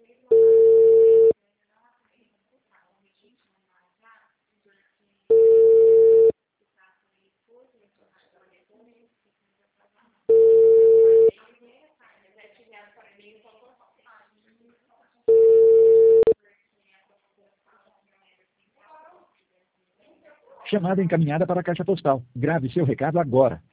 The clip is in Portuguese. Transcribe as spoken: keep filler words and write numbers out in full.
Chamada encaminhada para a caixa postal. Grave seu recado agora.